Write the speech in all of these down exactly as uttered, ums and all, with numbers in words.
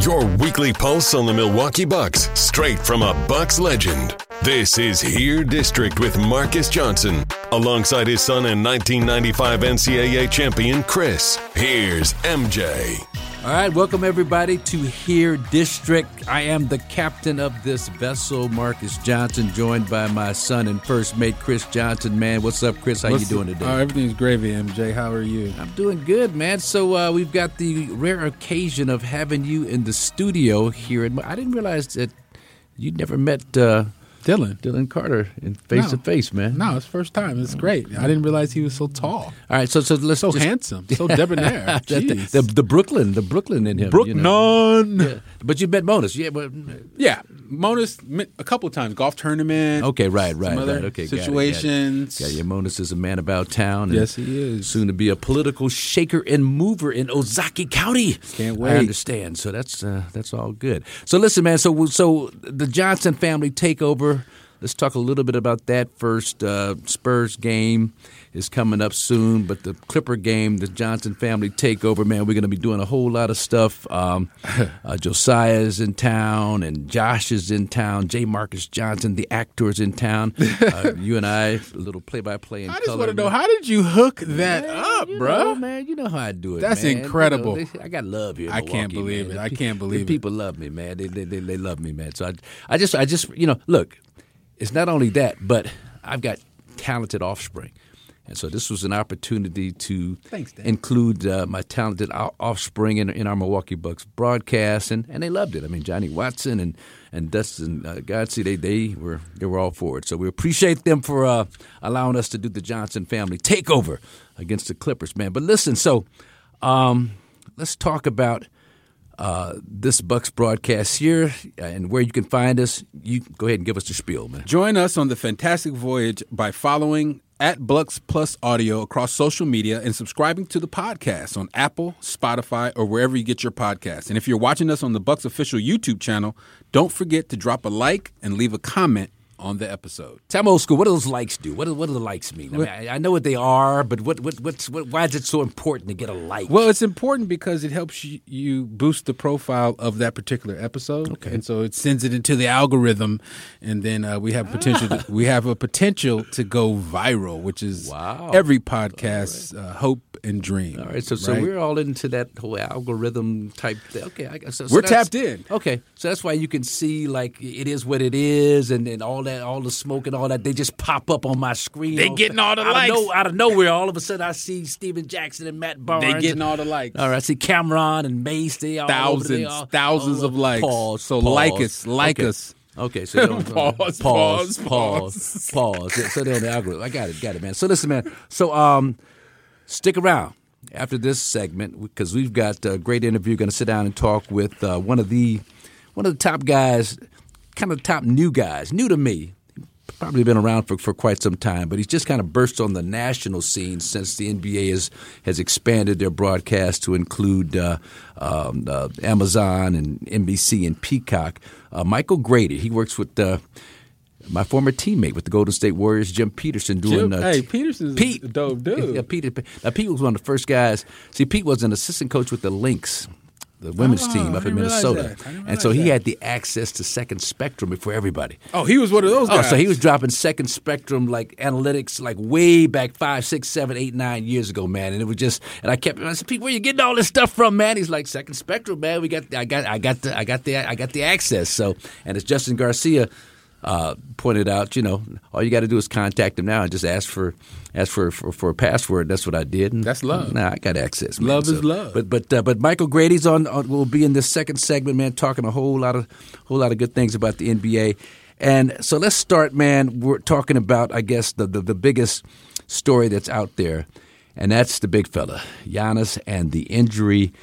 Your weekly pulse on the Milwaukee Bucks, straight from a Bucks legend. This is Here District with Marcus Johnson, alongside his son and nineteen ninety-five N C double A champion, Chris. Here's M J. All right, welcome everybody to Here District. I am the captain of this vessel, Marcus Johnson, joined by my son and first mate, Chris Johnson. Man, what's up, Chris? How what's you doing today? Oh, everything's gravy, M J. How are you? I'm doing good, man. So uh, we've got the rare occasion of having you in the studio here. At, I didn't realize that you'd never met uh, Dylan. Dylan Carter in face to face, man. No, it's first time. It's great. I didn't realize he was so tall. All right, so so let's so just, handsome, so debonair. the, the, the Brooklyn, the Brooklyn in him. Brooklyn. You know? Yeah. But you met Monas, yeah, but yeah, Monas a couple of times, golf tournament. Okay, right, right, some other right. Okay, situations. Got it, got it. Yeah, Monas is a man about town. And yes, he is. Soon to be a political shaker and mover in Ozaukee County. Can't wait. I understand. So that's uh, that's all good. So listen, man. So so the Johnson family takeover. Let's talk a little bit about that first. Uh, Spurs game is coming up soon, but the Clipper game, the Johnson family takeover, man, we're going to be doing a whole lot of stuff. Um, uh, Josiah's in town, and Josh is in town. J. Marcus Johnson, the actor, is in town. Uh, you and I, a little play-by-play in I color. just want to know, how did you hook that man, up, you bro? Know, man, you know how I do it. That's man. incredible. You know, they, I got love here. In I Milwaukee, can't believe man. it. I can't believe the it. People love me, man. They, they they they love me, man. So I I just I just you know look. It's not only that, but I've got talented offspring. And so this was an opportunity to Thanks, Dan. include uh, my talented offspring in, in our Milwaukee Bucks broadcast, and, and they loved it. I mean, Johnny Watson and, and Dustin uh, Godsey, they they were they were all for it. So we appreciate them for uh, allowing us to do the Johnson family takeover against the Clippers, man. But listen, so um, let's talk about Uh, this Bucks broadcast here, and where you can find us. You go ahead and give us the spiel, man. Join us on the fantastic voyage by following at Bucks Plus Audio across social media and subscribing to the podcast on Apple, Spotify, or wherever you get your podcasts. And if you're watching us on the Bucks official YouTube channel, don't forget to drop a like and leave a comment on the episode. Tell me, old school, what do those likes do? What do, what do the likes mean? I, mean, I, I know what they are, but what, what, what's, what, why is it so important to get a like? Well, it's important because it helps you, you boost the profile of that particular episode. Okay. And so it sends it into the algorithm, and then uh, we have potential. Ah. To, we have a potential to go viral, which is wow. every podcast's right. uh, hope and dream. All right, so so right? we're all into that whole algorithm type thing. Okay, I guess so, so we're tapped in. Okay, so that's why you can see like it is what it is, and, and all that, all the smoke and all that. They just pop up on my screen. They getting all the out likes of no, out of nowhere. All of a sudden, I see Steven Jackson and Matt Barnes. They getting all the likes. All right, I see Cameron and Mace. They all thousands, over, they all, thousands all of likes. Pause. So pause. like us, like okay. us. Okay, so don't, pause, pause, pause, pause, pause. Yeah, so they're on the algorithm. I got it, got it, man. So listen, man. So um, stick around after this segment because we've got a great interview. Going to sit down and talk with uh, one of the one of the top guys, kind of top new guys, new to me. Probably been around for, for quite some time, but he's just kind of burst on the national scene since the N B A has, has expanded their broadcast to include uh, um, uh, Amazon and N B C and Peacock. Uh, Michael Grady, he works with uh, my former teammate with the Golden State Warriors, Jim Peterson. Doing, Jim, uh, hey, Peterson's Pete, a dope dude. Yeah, Pete, now, Pete was one of the first guys. See, Pete was an assistant coach with the Lynx, the women's oh, team up in Minnesota. And so he that. had the access to Second Spectrum before everybody. Oh, he was one of those guys. Oh, so he was dropping Second Spectrum like analytics like way back five, six, seven, eight, nine years ago, man. And it was just, and I kept, I said, Pete, where you getting all this stuff from, man? He's like, Second Spectrum, man. We got, I got, I got the, I got the, I got the access. So, and as Justin Garcia uh, pointed out, you know, all you got to do is contact him now and just ask for, ask for, for, for a password. That's what I did. And that's love. Nah, I got access, man. Love so, is love. But but uh, but Michael Grady's on, on. Will be in this second segment, man, talking a whole lot of whole lot of good things about the N B A. And so let's start, man. We're talking about, I guess, the the, the biggest story that's out there, and that's the big fella, Giannis, and the injury.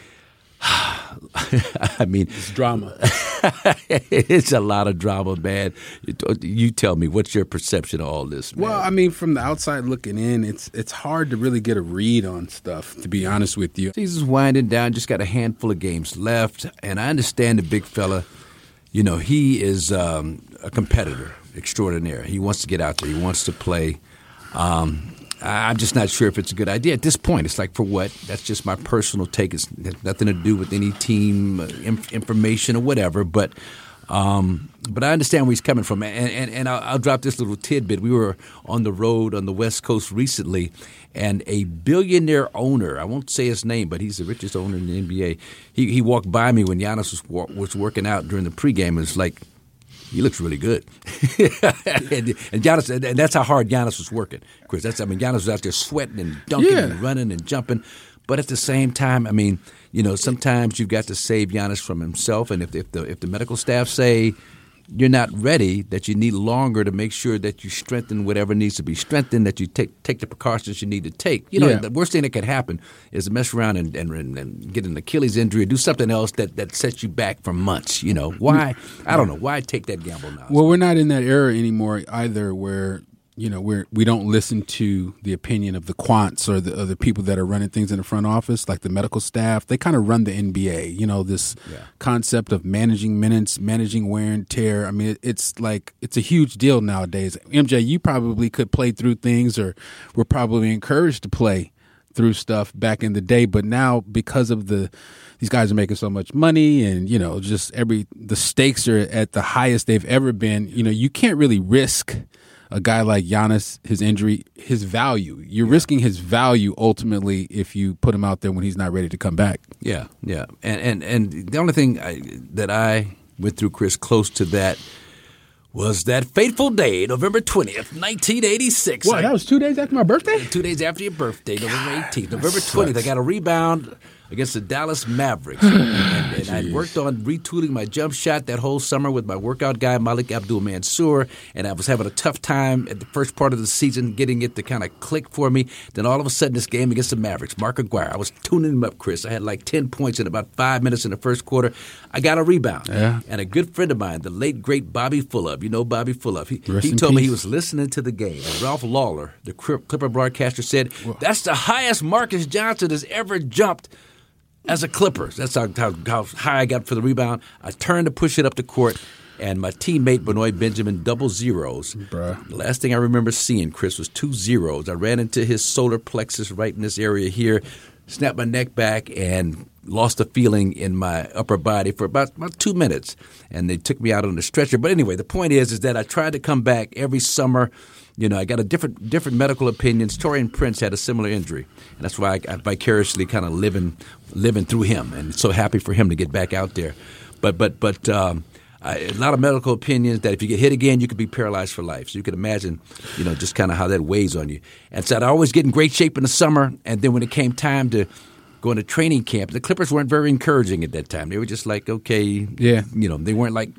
I mean, it's drama. It's a lot of drama, man. You tell me, what's your perception of all this, man? Well, I mean, from the outside looking in, it's it's hard to really get a read on stuff, to be honest with you. Season's winding down, just got a handful of games left, and I understand the big fella, you know, he is um, a competitor extraordinaire. He wants to get out there. He wants to play. Um, I'm just not sure if it's a good idea at this point. It's like, for what? That's just my personal take. It's it has nothing to do with any team uh, inf- information or whatever. But um, but I understand where he's coming from. And, and, and I'll, I'll drop this little tidbit. We were on the road on the West Coast recently, and a billionaire owner, I won't say his name, but he's the richest owner in the N B A. He, he walked by me when Giannis was, was working out during the pregame, and it's like, he looks really good. and, and Giannis, and that's how hard Giannis was working, Chris. That's I mean, Giannis was out there sweating and dunking yeah. and running and jumping. But at the same time, I mean, you know, sometimes you've got to save Giannis from himself. And if, if the if the medical staff say you're not ready, that you need longer to make sure that you strengthen whatever needs to be strengthened, that you take take the precautions you need to take. You know, yeah. the worst thing that could happen is to mess around and, and, and get an Achilles injury or do something else that, that sets you back for months. You know, why? I don't know. Why take that gamble now? Well, we're not in that era anymore either where, you know, we're, we don't listen to the opinion of the quants or the, or the people that are running things in the front office, like the medical staff. They kind of run the N B A, you know, this yeah. concept of managing minutes, managing wear and tear. I mean, it, it's like it's a huge deal nowadays. M J, you probably could play through things or were probably encouraged to play through stuff back in the day. But now, because of the these guys are making so much money and, you know, just every the stakes are at the highest they've ever been, you know, you can't really risk a guy like Giannis, his injury, his value. You're yeah. risking his value ultimately if you put him out there when he's not ready to come back. Yeah, yeah. And and, and the only thing I, that I went through, Chris, close to that was that fateful day, November twentieth, nineteen eighty-six. What, that was two days after my birthday? Two days after your birthday, November eighteenth. November twentieth, I got a rebound against the Dallas Mavericks. and and I worked on retooling my jump shot that whole summer with my workout guy, Malik Abdul-Mansour, and I was having a tough time at the first part of the season getting it to kind of click for me. Then all of a sudden, this game against the Mavericks, Mark Aguirre, I was tuning him up, Chris. I had like ten points in about five minutes in the first quarter. I got a rebound. Yeah. And a good friend of mine, the late, great Bobby Fulop, you know Bobby Fulop, he, he in told me peace. he was listening to the game. And Ralph Lawler, the Clipper broadcaster, said, that's the highest Marcus Johnson has ever jumped as a Clipper. That's how, how, how high I got for the rebound. I turned to push it up the court, and my teammate, Benoit Benjamin, double zeros. Bruh. The last thing I remember seeing, Chris, was two zeros. I ran into his solar plexus right in this area here, snapped my neck back, and lost a feeling in my upper body for about, about two minutes. And they took me out on the stretcher. But anyway, the point is, is that I tried to come back every summer. You know, I got a different different medical opinions. Torian Prince had a similar injury, and that's why I, I vicariously kind of living living through him, and so happy for him to get back out there. But but but um, I, a lot of medical opinions that if you get hit again, you could be paralyzed for life. So you can imagine, you know, just kind of how that weighs on you. And so I'd always get in great shape in the summer, and then when it came time to go into training camp, the Clippers weren't very encouraging at that time. They were just like, okay, yeah, you know, they weren't like,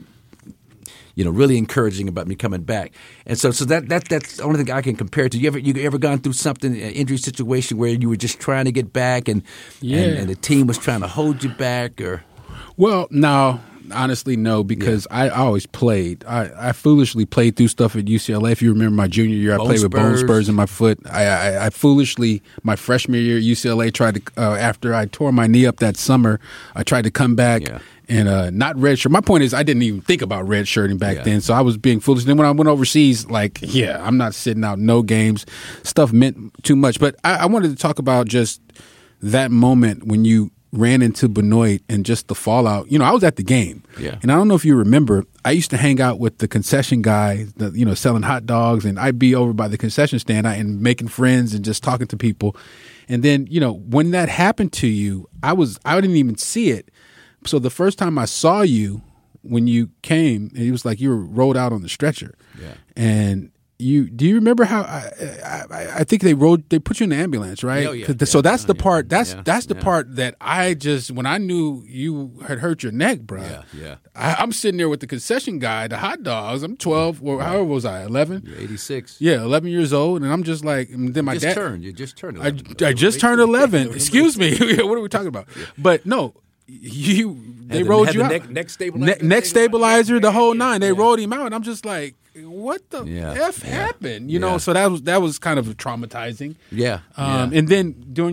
you know, really encouraging about me coming back. And so so that, that that's the only thing I can compare it to. You ever you ever gone through something, an injury situation where you were just trying to get back and, yeah. and, and the team was trying to hold you back? Or Well, no, honestly, no, because yeah. I always played. I, I foolishly played through stuff at U C L A. If you remember my junior year, I bone played with spurs. bone spurs in my foot. I, I, I foolishly, my freshman year at U C L A, tried to, uh, after I tore my knee up that summer, I tried to come back. Yeah. And uh, not redshirt. My point is, I didn't even think about redshirting back yeah. then, so I was being foolish. Then when I went overseas, like, yeah, I'm not sitting out no games. Stuff meant too much. But I, I wanted to talk about just that moment when you ran into Benoit and just the fallout. You know, I was at the game, yeah. and I don't know if you remember. I used to hang out with the concession guy, the, you know, selling hot dogs, and I'd be over by the concession stand and making friends and just talking to people. And then, you know, when that happened to you, I was I didn't even see it. So the first time I saw you, when you came, it was like you were rolled out on the stretcher. Yeah. And you do you remember how I, I, I think they rolled they put you in the ambulance, right? Oh, yeah, so yeah, that's the yeah, part that's yeah, that's the yeah. part that I just when I knew you had hurt your neck, bro. Yeah, yeah. I, I'm sitting there with the concession guy, the hot dogs. I'm twelve, or however was I, eleven? You're eighty-six. Yeah, eleven years old, and I'm just like, and then my You just dad turned. You just turned. I, eleven. I just turned eleven. Excuse me. What are we talking about? But no. You they Had the- rolled had you the out. neck- neck stabilizer? Ne- neck stabilizer, the whole Yeah, nine. They yeah. rolled him out, and I'm just like, what the Yeah, f yeah, happened? You know, yeah. so that was that was kind of traumatizing. Yeah, Um, yeah. And then during your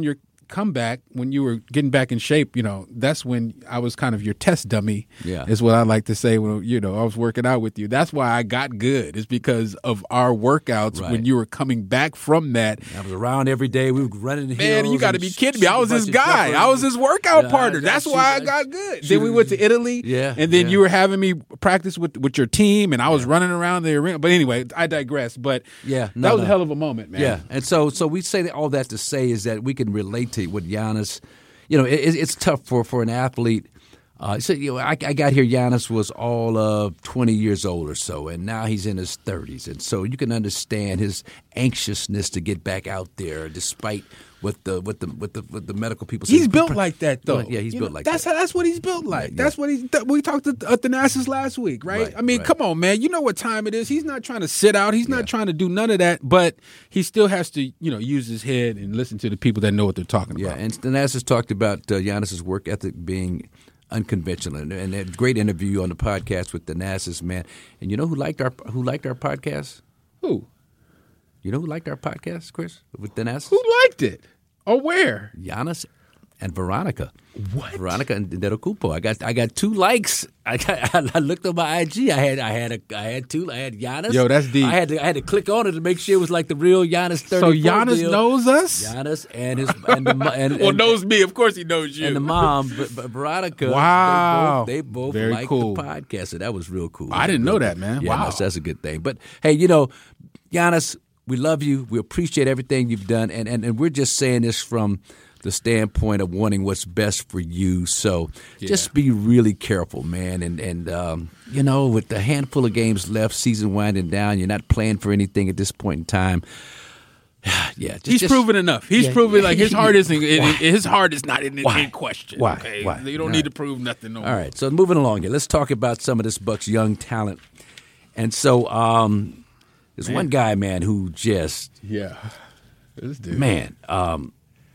comeback, when you were getting back in shape, you know, that's when I was kind of your test dummy. Yeah. Is what I like to say when, you know, I was working out with you. That's why I got good. It's because of our workouts Right. when you were coming back from that. I was around every day. We were running the Man, hills. you got to and be sh- kidding me. I was shooting his a bunch of guy. jumpers. I was his workout Yeah, partner. I- I That's shoot- why I I got good. shoot- Then we went to Italy. Yeah, And then yeah. you were having me practice with, with your team, and I was running around the arena. But anyway, I digress. But Yeah, no, that was no. a hell of a moment, man. Yeah, and so so we say that all that to say is that we can relate to what Giannis. You know, it, it's tough for, for an athlete. Uh, so you know, I, I got here. Giannis was all of twenty years old or so, and now he's in his thirties, and so you can understand his anxiousness to get back out there, despite what the what the what the what the medical people say. He's built like that, though. Yeah, he's You built know, like that's that. How, that's what he's built like. Yeah. That's what he's. Th- we talked to uh, Thanasis last week, right? Right, I mean, right. come on, man. You know what time it is. He's not trying to sit out. He's not Yeah. trying to do none of that. But he still has to, you know, use his head and listen to the people that know what they're talking Yeah, about. and Thanasis talked about uh, Giannis's work ethic being unconventional, and, and a great interview on the podcast with Thanasis, man. And you know who liked our who liked our podcast? Who? You know who liked our podcast, Chris, with Thanasis? Who liked it? Or where? Giannis and Veronica. What? Veronica and Dedekupo. I got I got two likes. I got, I looked on my I G. I had I had a I had two. I had Giannis. Yo, that's deep. I had to I had to click on it to make sure it was like the real Giannis So thirty-four Giannis deal. knows us? Giannis and his and the mo- and, Well, and, knows me. Of course he knows you. and the mom, but, but Veronica. Wow. They both, they both Very liked cool. the podcast, so that was real cool. I didn't know Real that, cool. man. Yeah, Wow. that's, that's a good thing. But hey, you know, Giannis, we love you. We appreciate everything you've done, and and, and we're just saying this from the standpoint of wanting what's best for you. So Yeah. just be really careful, man. And and um, you know, with the handful of games left, season winding down, you're not playing for anything at this point in time. Yeah, just, He's just- proven enough. He's Yeah. proven like his heart isn't. Why? His heart is not in, Why? in question. Why? Okay? Why? You don't All need right. to prove nothing. No All more. right, so moving along here, let's talk about some of this Bucks young talent. And so um, there's one guy, man, who just Yeah. This dude. man, um,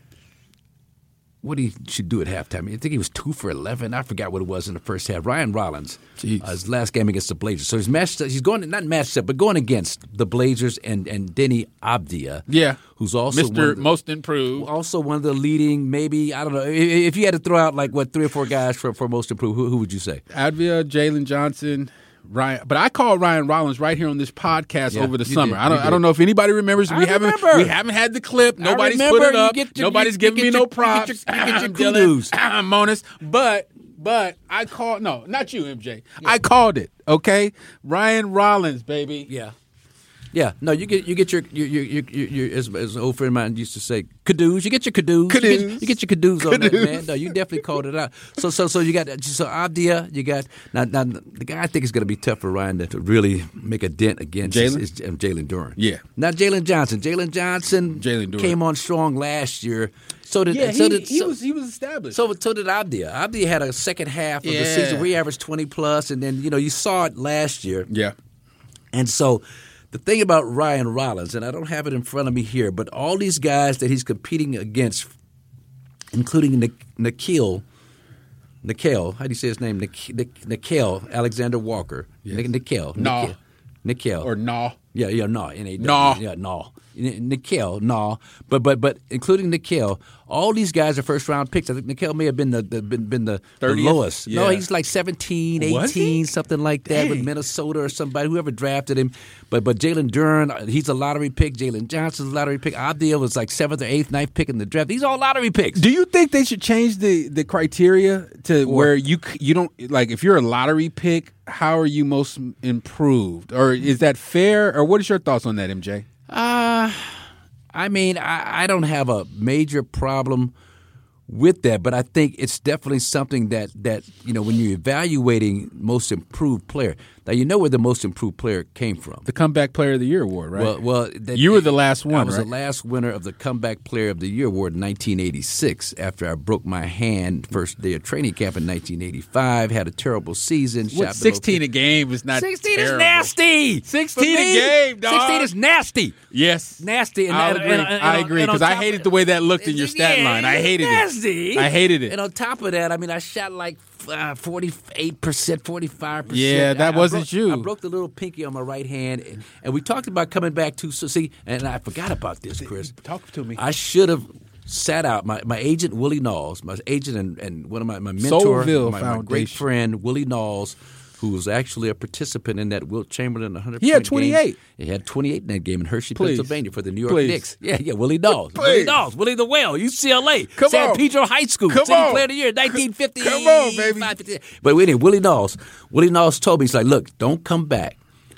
what he should do at halftime. I think he was two for eleven. I forgot what it was in the first half. Ryan Rollins, Jeez. uh, his last game against the Blazers. So he's matched. He's going not matched up, but going against the Blazers and and Denny Abdia. Yeah. who's also one Mister of the- Most Improved. also one of the leading. Maybe I don't know if, if you had to throw out like what three or four guys for for most improved. Who, who would you say? Advia, Jalen Johnson, Ryan. But I called Ryan Rollins right here on this podcast Yeah, over the you summer. did, I don't. you I don't did. know if anybody remembers. I we haven't. remember. We haven't had the clip. I Nobody's remember. put it You up. get your- Nobody's you- giving you me get no your- props. you get your- you get your I'm Dylan. kudos. I'm Monis. But but I called. No, not you, M J. I called it. Okay, Ryan Rollins, baby. Yeah. Yeah, no, you get you get your your your, your, your, your as, as an old friend of mine used to say, cadoos. You get your cadoos. You Cadoos. get, you get your cadoos on that, Cadoos. man. No, you definitely called it out. So so so you got so Abdia. You got now now the guy I think is going to be tough for Ryan to, to really make a dent against Jalen? is, is um, Jalen Duran. Yeah. Not Jalen Johnson. Jalen Johnson. Jalen Duren. came on strong last year. So did Yeah, so he, did he so, was he was established. So, so did Abdia. Abdia had a second half of the Yeah. season where he averaged twenty plus, and then you know you saw it last year. yeah. And so the thing about Ryan Rollins, and I don't have it in front of me here, but all these guys that he's competing against, including Nik- Nikhil, Nikhil, how do you say his name? Nik- Nik- Nikhil Alexander Walker. Yes. Nik- Nikhil. No. Nikhil. Nikhil. Or nah. Yeah, yeah, no, N A W. No. Yeah, no. N- Nikhil, no. But but but including Nikhil, all these guys are first round picks. I think Nikhil may have been the, the been, been the, the thirtieth? lowest. No, Yeah. he's like seventeen, Was he? eighteen, something like that with Dang. Minnesota or somebody, whoever drafted him. But but Jalen Duren, he's a lottery pick. Jalen Johnson's a lottery pick. Abdia was like seventh or eighth, ninth pick in the draft. These are all lottery picks. Do you think they should change the, the criteria to where you c- you don't like if you're a lottery pick, how are you most improved, or is that fair, or what is your thoughts on that, M J? Uh, I mean, I, I don't have a major problem with that, but I think it's definitely something that, that you know, when you're evaluating most improved player, now you know where the most improved player came from. The Comeback Player of the Year award, right? Well, well, that, You were the last one, I was right? the last winner of the Comeback Player of the Year award in nineteen eighty-six. After I broke my hand first day of training camp in nineteen eighty-five, had a terrible season. What, shot below sixteen a game is not Sixteen terrible. is nasty. sixteen For a me, game, dog. Sixteen is nasty. Yes, Nasty. And, I'll and- agree. and- and- I and- agree and on because I top hated of- the way that looked in your stat Yeah, line. I it's hated nasty. it. I hated it. And on top of that, I mean, I shot like uh, forty-eight percent, forty-five percent. Yeah, that I, wasn't I broke, you. I broke the little pinky on my right hand, and, and we talked about coming back to. So see, and I forgot about this, Chris. Talk to me. I should have. sat out. My, my agent, Willie Knowles, my agent and, and one of my, my mentor, Soulville my, my great Foundation. friend, Willie Knowles, who was actually a participant in that Wilt Chamberlain one hundred He had point twenty-eight. Game. He had twenty-eight in that game in Hershey, Please. Pennsylvania for the New York Please. Knicks. Yeah, yeah, Willie Knowles. Please. Willie Knowles. Willie the Whale, U C L A. Come San on. Pedro High School. Come City on. Player of the Year, nineteen fifty. Come on, baby. But anyway, Willie Knowles. Willie Knowles told me, he's like, look, don't come back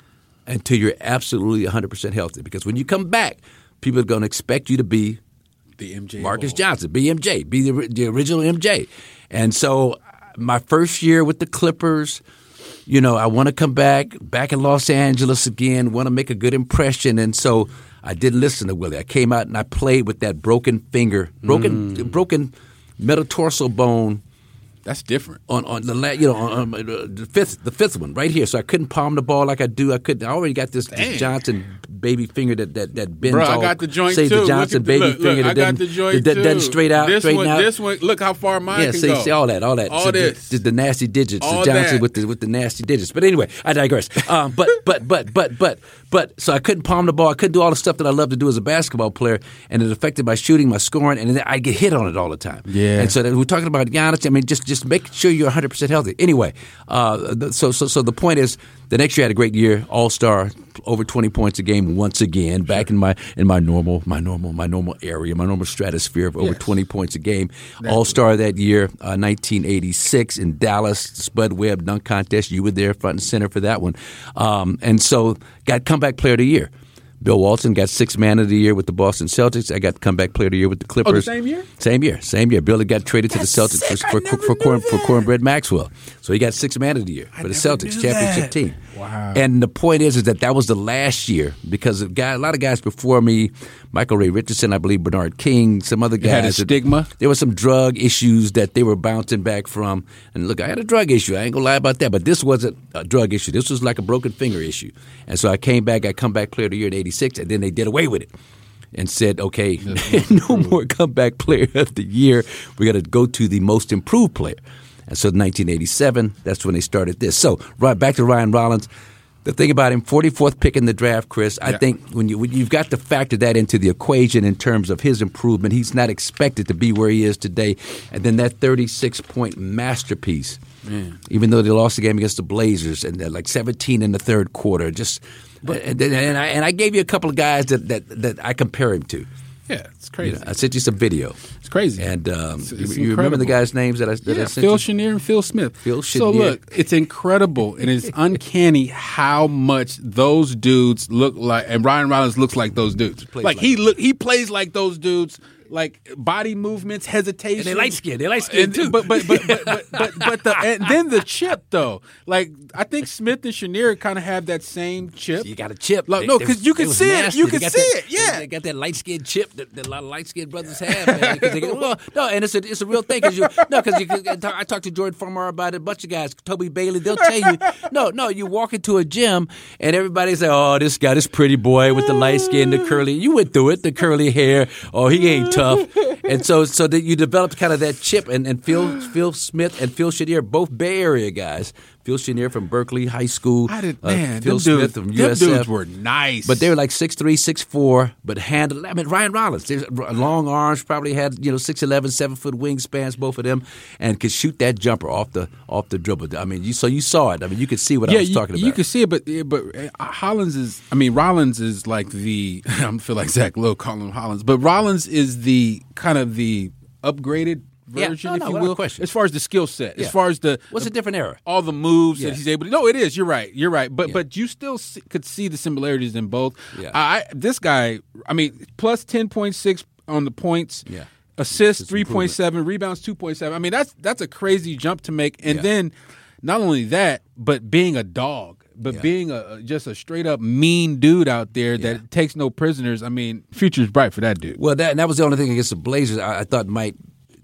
until you're absolutely one hundred percent healthy. Because when you come back, people are going to expect you to be The M J Marcus Ball. Johnson, be M J, be the, the original M J. And so my first year with the Clippers, you know, I want to come back, back in Los Angeles again, want to make a good impression. And so I didn't listen to Willie. I came out and I played with that broken finger, broken Mm. broken metatarsal bone That's different. on on the la- you know on, on uh, the fifth the fifth one right here. So I couldn't palm the ball like I do. I couldn't. I already got this, this Johnson baby finger that that that bends. Bro, I all, got the joint say too. the Johnson Look at the- baby look, finger look, that I got doesn't the joint that, too. doesn't straight out This straighten one, out. this one. Look how far mine Yeah, can see, go. see all that, all that. All so the- this. The, the nasty digits, All the Johnson that. with the with the nasty digits. But anyway, I digress. Um, but but but but but but so I couldn't palm the ball. I couldn't do all the stuff that I love to do as a basketball player, and it affected my shooting, my scoring, and then I get hit on it all the time. Yeah. And so that we're talking about Giannis. I mean, just just make sure you're one hundred percent healthy. Anyway, uh, the, so so so the point is, the next year I had a great year, All Star, over twenty points a game once again, back in my in my normal my normal my normal area, my normal stratosphere of over Yes. twenty points a game. All Star that year, uh, nineteen eighty-six in Dallas, Spud Webb dunk contest. You were there, front and center for that one, um, and so got comeback player of the year. Bill Walton got sixth man of the year with the Boston Celtics. I got comeback player of the year with the Clippers. Oh, the same year? Same year, same year. Billy got traded That's to the Celtics sick. for I for, never for, knew corn, for that. Cornbread Maxwell. So he got sixth man of the year for the never Celtics knew championship that. team. Wow. And the point is, is that that was the last year because a, guy, a lot of guys before me, Michael Ray Richardson, I believe Bernard King, some other guys. had a that- stigma? There were some drug issues that they were bouncing back from. And look, I had a drug issue. I ain't gonna lie about that. But this wasn't a drug issue. This was like a broken finger issue. And so I came back. I come back player of the year in eighty-six, and then they did away with it. And said, okay, no more comeback player of the year. We got to go to the most improved player. And so in nineteen eighty-seven, that's when they started this. So right back to Ryan Rollins. The thing about him, forty-fourth pick in the draft, Chris, I Yeah. think when, you, when you've got to factor that into the equation in terms of his improvement, he's not expected to be where he is today. And then that thirty-six point masterpiece, Man. even though they lost the game against the Blazers and they're like seventeen in the third quarter, just and, and, and, I, and I gave you a couple of guys that, that, that I compare him to. Yeah, it's You crazy. know, I sent you some video. It's crazy. And um, It's- you, it's you remember the incredible. guys' names that I, that I Yeah, sent Phil you? Chenier and Phil Smith. Phil So Chenier. look, it's incredible and it's uncanny how much those dudes look like, and Ryan Rollins looks like those dudes. plays Like, like he look, he plays like those dudes. Like body movements, hesitation. And they light skinned. They light skinned And- too. But but but but but, but, but the, and then the chip though. Like I think Smith and Chenier kind of have that same chip. You got a chip. Like, They- no, they 'cause was- you they can was see it. nasty. You They can got see that- it. Yeah. They, they got that light skinned chip that, that a lot of light skinned brothers have. Man, 'cause they get, well, no, and it's a it's a real thing. Cause you, no, because I talked to Jordan Farmer about it. A bunch of guys, Toby Bailey, they'll tell you, no, no, you walk into a gym and everybody say, oh, this guy, this pretty boy with the light skin, the curly. You went through it, the curly hair. Oh, he ain't tough. And so, so that you developed kind of that chip, and, and Phil Phil Smith and Phil Chenier, both Bay Area guys. Phil Chenier from Berkeley High School. I did, uh, man. Phil them Smith dudes, from them U S F. dudes were nice. But they were like six three, six four, but handled. I mean, Ryan Rollins, there's long arms, probably had you know six eleven, seven foot wingspans, both of them, and could shoot that jumper off the off the dribble. I mean, you so you saw it. I mean, you could see what yeah, I was you, talking about. you can see it, but yeah, but uh, Hollins is. I mean, Rollins is like the. I feel like Zach Lowe calling him Hollins, but Rollins is the kind of the upgraded Yeah, version, no, if no, you without will, question. as far as the skill set, Yeah. as far as the What's a different era? all the moves Yeah. that he's able to. No, it is. You're right. You're right. But Yeah. but you still see, could see the similarities in both. Yeah. I this guy. I mean, plus ten point six on the points. Yeah. Assists Just three point seven, rebounds two point seven. I mean, that's that's a crazy jump to make. And Yeah. then not only that, but being a dog. But Yeah. being a just a straight up mean dude out there that Yeah. takes no prisoners. I mean, future's bright for that dude. Well, that and that was the only thing against the Blazers I, I thought might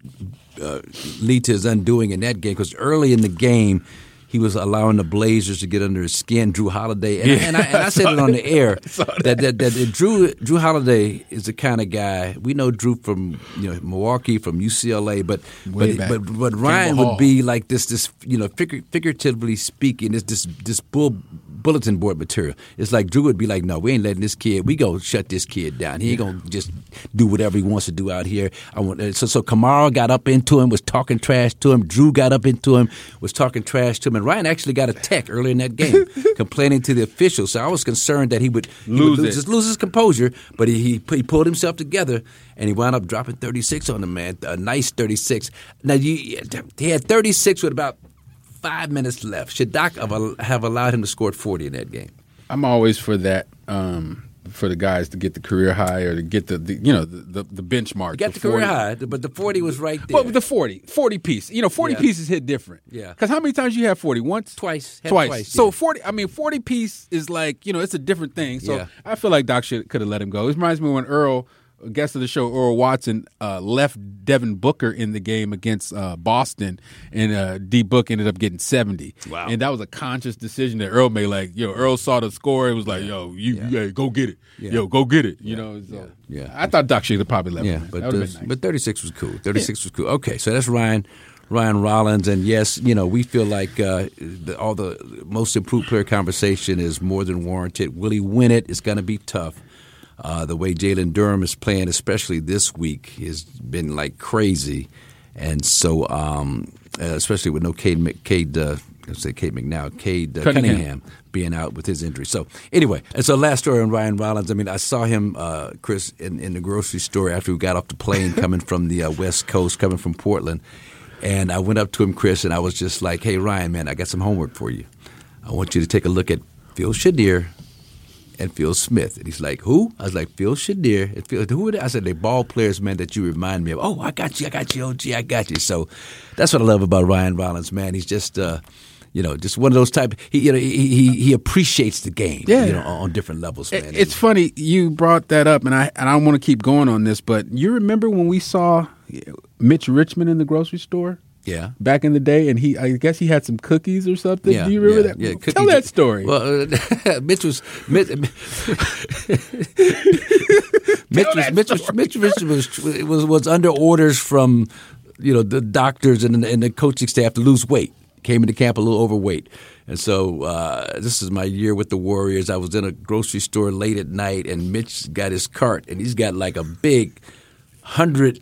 uh, lead to his undoing in that game because early in the game he was allowing the Blazers to get under his skin. Drew Holiday, and, Yeah, and, I, and I said it on the air that, that, that that Drew Drew Holiday is the kind of guy we know. Drew from you know Milwaukee, from U C L A, but Way but, back. but but Ryan Campbell would Hall. be like this this you know figur- figuratively speaking this this this bull bulletin board material. It's like Drew would be like, no, we ain't letting this kid, we gonna shut this kid down. He ain't gonna just do whatever he wants to do out here. I want so so Kamara got up into him, was talking trash to him. Drew got up into him, was talking trash to him, and Ryan actually got a tech early in that game complaining to the officials. So I was concerned that he would, he lose, would lose, just lose his composure, but he, he he pulled himself together and he wound up dropping thirty-six on the man, a nice thirty-six. Now you, he had thirty-six with about five minutes left. Should Doc have, have allowed him to score forty in that game? I'm always for that, um, for the guys to get the career high or to get the, the you know, the, the, the benchmark. You got the, the career high, but the forty was right there. Well, the forty, forty piece. You know, forty yeah. pieces hit different. Yeah. Because how many times you have forty? Once? Twice. Twice. twice so yeah. forty, I mean, forty piece is like, you know, it's a different thing. So yeah. I feel like Doc should could have let him go. It reminds me when Earl, guest of the show, Earl Watson, uh, left Devin Booker in the game against uh, Boston, and uh, D Book ended up getting seventy. Wow. And that was a conscious decision that Earl made. Like, yo, Earl saw the score and was like, yo, you, yeah. yeah, go get it. Yeah. Yo, go get it. You yeah. know, so yeah. yeah. I thought Doc should have probably left yeah, him. but, That would've the, been nice. but thirty-six was cool. thirty-six yeah. was cool. Okay, so that's Ryan. Ryan Rollins, and yes, you know, we feel like uh, the, all the most improved player conversation is more than warranted. Will he win it? It's going to be tough. Uh, the way Jalen Durham is playing, especially this week, has been like crazy, and so um, uh, especially with no Cade, Cade uh, let's say Cade McNown, Cade uh, Cunningham. Cunningham being out with his injury. So anyway, and so last story on Ryan Rollins. I mean, I saw him, uh, Chris, in, in the grocery store after we got off the plane coming from the uh, West Coast, coming from Portland, and I went up to him, Chris, and I was just like, "Hey, Ryan, man, I got some homework for you. I want you to take a look at Phil Shadir and Phil Smith." And he's like, "Who?" I was like, "Phil Shadir and Phil." Who are they? I said, "They ball players, man, that you remind me of." "Oh, I got you, I got you, O G, I got you." So that's what I love about Ryan Rollins, man. He's just, uh, you know, just one of those type. He, you know, he he, he appreciates the game, yeah. you know, on, on different levels, man. It, it's funny you brought that up, and I and I want to keep going on this, but you remember when we saw Mitch Richmond in the grocery store? Yeah, back in the day, and he, I guess he had some cookies or something. Yeah, Do you remember yeah, that? Yeah, Tell that story. Well, uh, Mitch was Mitch, Mitch was Mitch was Mitch was, was was under orders from, you know, the doctors and and the coaching staff to lose weight. Came into camp a little overweight, and so uh, this is my year with the Warriors. I was in a grocery store late at night, and Mitch got his cart, and he's got like a big. Hundred,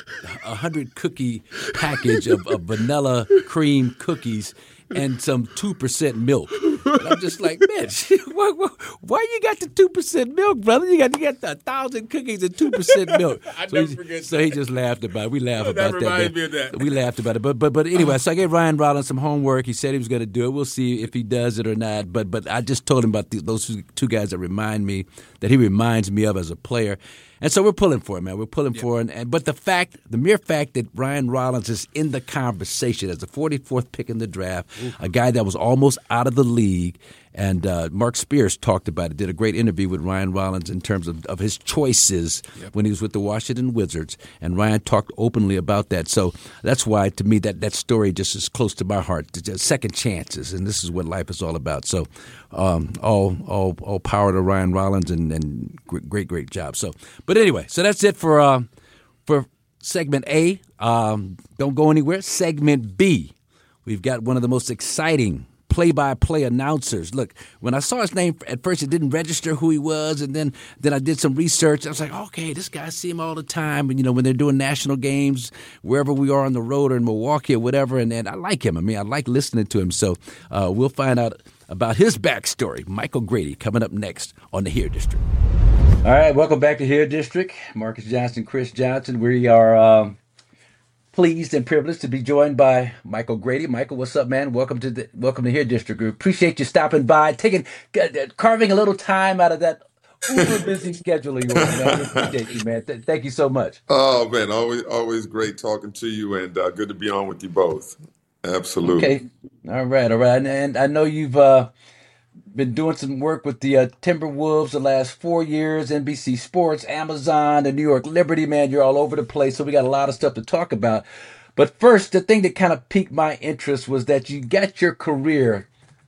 a hundred cookie package of, of vanilla cream cookies and some two percent milk. And I'm just like, Mitch, why, why, why you got the two percent milk, brother? You got you got the thousand cookies and two percent milk. I so never he, forget So that. he just laughed about it. We laughed Oh, about that that. reminds me of that. We laughed about it. But but but anyway, so I gave Ryan Rollins some homework. He said he was going to do it. We'll see if he does it or not. But but I just told him about the, those two guys that remind me that he reminds me of as a player. And so we're pulling for him, man. We're pulling yeah. for him. And, but the fact, the mere fact that Ryan Rollins is in the conversation as the forty-fourth pick in the draft, Ooh. a guy that was almost out of the league, and uh, Mark Spears talked about it, did a great interview with Ryan Rollins in terms of, of his choices yep. when he was with the Washington Wizards. And Ryan talked openly about that. So that's why, to me, that, that story just is close to my heart. Second chances, and this is what life is all about. So um, all all all power to Ryan Rollins, and, and great, great job. So, but anyway, so that's it for uh, for segment A. Um, don't go anywhere. Segment B, we've got one of the most exciting play-by-play announcers. Look, when I saw his name at first, it didn't register who he was, and then then I did some research. I was like, okay, this guy, I see him all the time. And you know, when they're doing national games, wherever we are on the road or in Milwaukee or whatever, and, and I like him. I mean, I like listening to him. So uh, we'll find out about his backstory. Michael Grady coming up next on the Here District. All right, welcome back to Here District. Marcus Johnson, Chris Johnson. We are um, pleased and privileged to be joined by Michael Grady. Michael, what's up, man? Welcome to the welcome to Here District. We appreciate you stopping by, taking carving a little time out of that uber busy schedule of yours, man. We appreciate you, man. Th- thank you so much. Oh man, always always great talking to you, and uh, good to be on with you both. Absolutely. Okay. All right, all right. And, and I know you've uh, been doing some work with the uh, Timberwolves the last four years, N B C Sports, Amazon, the New York Liberty, man. You're all over the place, so we got a lot of stuff to talk about. But first, the thing that kind of piqued my interest was that you got your career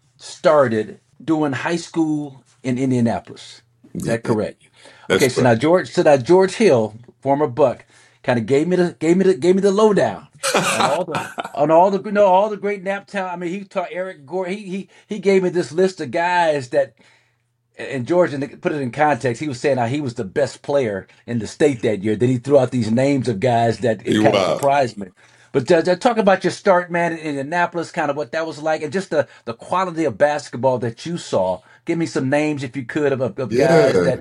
started doing high school in Indianapolis. Is that correct? That's okay, so correct. now George, so now George Hill, former Buck, kind of gave me the gave me the gave me the lowdown on all the on all the you know all the great Naptown. I mean, he taught Eric Gore. He he he gave me this list of guys that. And George, and to put it in context, he was saying how he was the best player in the state that year. Then he threw out these names of guys that it kind of surprised me. But uh, talk about your start, man, in Indianapolis, kind of what that was like, and just the, the quality of basketball that you saw. Give me some names, if you could, of, of Yeah. guys that.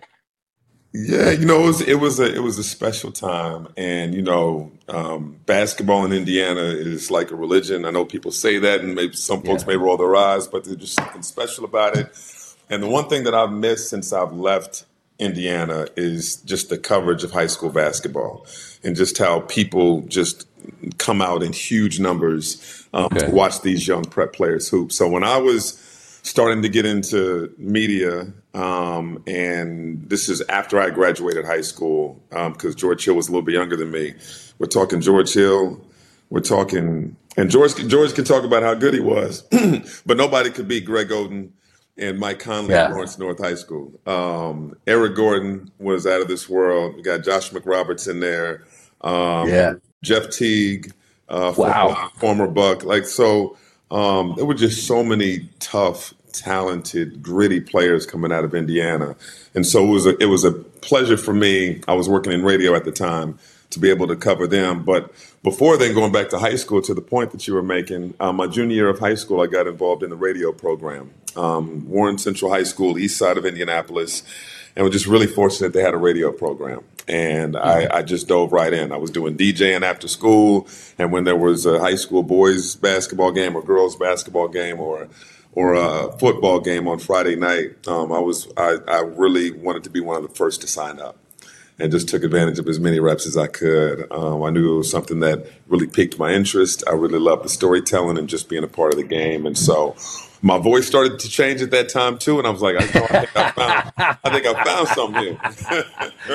Yeah, you know, it was it was a it was a special time, and you know, um, basketball in Indiana is like a religion. I know people say that, and maybe some folks Yeah. may roll their eyes, but there's just something special about it. And the one thing that I've missed since I've left Indiana is just the coverage of high school basketball, and just how people just come out in huge numbers um, Okay. to watch these young prep players hoop. So when I was starting to get into media, um, and this is after I graduated high school, because George Hill was a little bit younger than me. We're talking George Hill. We're talking, and George George can talk about how good he was, but nobody could beat Greg Oden and Mike Conley Yeah. at Lawrence North High School. Um, Eric Gordon was out of this world. We got Josh McRoberts in there. Um, Yeah. Jeff Teague, uh, Wow. former, former Buck. Like, so um, there were just so many tough, talented, gritty players coming out of Indiana. And so it was a, it was a pleasure for me. I was working in radio at the time to be able to cover them. But before then, going back to high school, to the point that you were making, um, my junior year of high school, I got involved in the radio program. Um, Warren Central High School, east side of Indianapolis, and we're just really fortunate they had a radio program. And I, I just dove right in. I was doing DJing after school, and when there was a high school boys basketball game or girls basketball game or or a football game on Friday night, um, I was I, I really wanted to be one of the first to sign up, and just took advantage of as many reps as I could. Um, I knew it was something that really piqued my interest. I really loved the storytelling and just being a part of the game. And so my voice started to change at that time too, and I was like, I, I think I found, I think I found something here.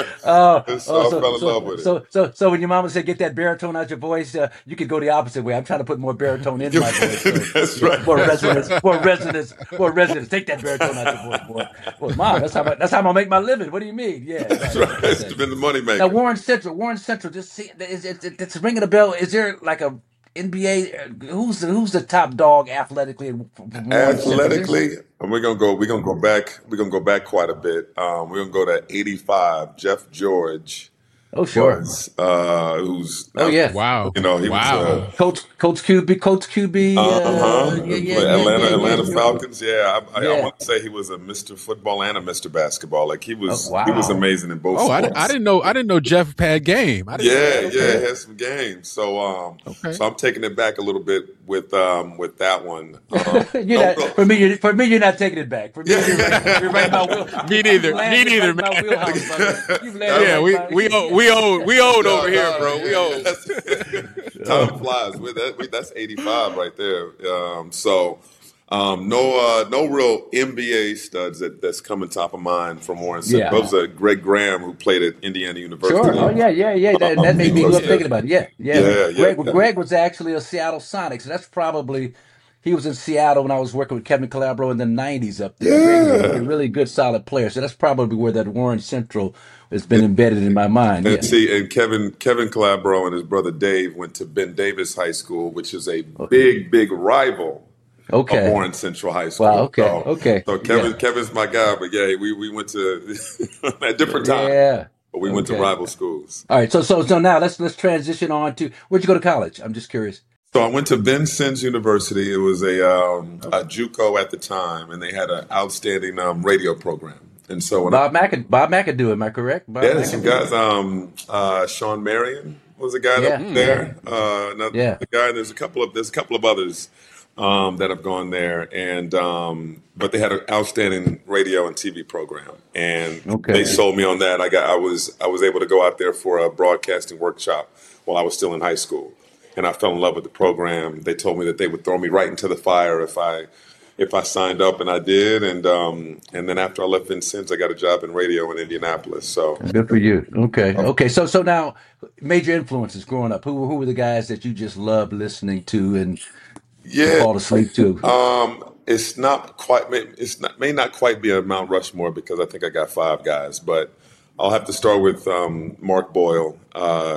Oh, And so oh, I so, fell in so, love with it. so, so, so when your mama said, get that baritone out your voice, uh, you could go the opposite way. I'm trying to put more baritone in my voice. So, That's yeah, right. More resonance, more resonance, more resonance. Take that baritone out your voice, boy. Well, mom, that's how I, that's how I'm going to make my living. What do you mean? Yeah. That's right, right. right, It's right. been the money maker. Now, Warren Central, Warren Central, just see, is it, it, it's ringing a bell. Is there like a N B A, uh, who's the, who's the top dog athletically from from Warren Central? There's- Athletically, and we're gonna go. We're gonna go back. We're gonna go back quite a bit. Um, we're gonna go to eighty-five. Jeff George Oh, sure. was, uh, who's Oh, yeah. Wow. you know, he Wow. was. Uh, Coach, Coach Q B, Coach Q B. Uh, Uh-huh. yeah, yeah, yeah, Atlanta, yeah, Atlanta yeah. Falcons. Yeah, I, I, Yeah. I want to say he was a Mister Football and a Mister Basketball. Like he was, Oh, wow. he was amazing in both. Oh, I, sports. di- I didn't know. I didn't know Jeff had game. I didn't Yeah, know that. yeah, Okay. it has some games. So, um, Okay. so I'm taking it back a little bit with um, with that one. Um, You're no, not, no. for me, you're, for me, you're not taking it back. For me, Yeah. you're right, you're right in my wheel. Me neither. You've landed Me neither, right in my man. wheelhouse, brother. You've landed Yeah, right we in my- we old, we old we old No, over here, no, bro. yeah, We yeah, old. that's- Time flies. We, that, we, that's eighty-five right there. Um, so um, no uh, no real N B A studs that, that's coming top of mind from Warren Central. Yeah. Those are Greg Graham, who played at Indiana University. Sure. Oh yeah, yeah, yeah. That, that made me Um, love yeah. thinking about it. Yeah, yeah. Yeah, yeah, Greg, yeah. Greg was actually a Seattle Sonic, so that's probably he was in Seattle when I was working with Kevin Calabro in the nineties up there. Greg was a really good, solid player. So that's probably where that Warren Central has been embedded in my mind. And Yeah. see, and Kevin Kevin Calabro and his brother Dave went to Ben Davis High School, which is a big, big rival Okay. of Warren Central High School. Wow, okay, So, okay, So Kevin yeah. Kevin's my guy, but yeah, we, we went to at different times, Yeah. but we went to Okay. rival schools. All right. So so so now let's let's transition on to where'd you go to college? I'm just curious. So I went to Vincennes University. It was a um, a JUCO at the time, and they had an outstanding um, radio program. And so when Bob Mc Bob McAdoo, am I correct? Bob I, yeah, some McAdoo. guys, um, uh, Sean Marion was a guy Yeah, that was there. Uh, another Yeah. guy. There's a couple of there's a couple of others um, that have gone there, and um, but they had an outstanding radio and T V program, and Okay. they sold me on that. I got I was I was able to go out there for a broadcasting workshop while I was still in high school, and I fell in love with the program. They told me that they would throw me right into the fire if I if I signed up, and I did. And um, and then after I left Vincennes, I got a job in radio in Indianapolis. So Good for you. Okay. Okay. So so now major influences growing up. Who who were the guys that you just loved listening to and yeah, fall asleep to? um, it's not quite. may- It's not may not quite be a Mount Rushmore because I think I got five guys, but I'll have to start with um, Mark Boyle. Uh,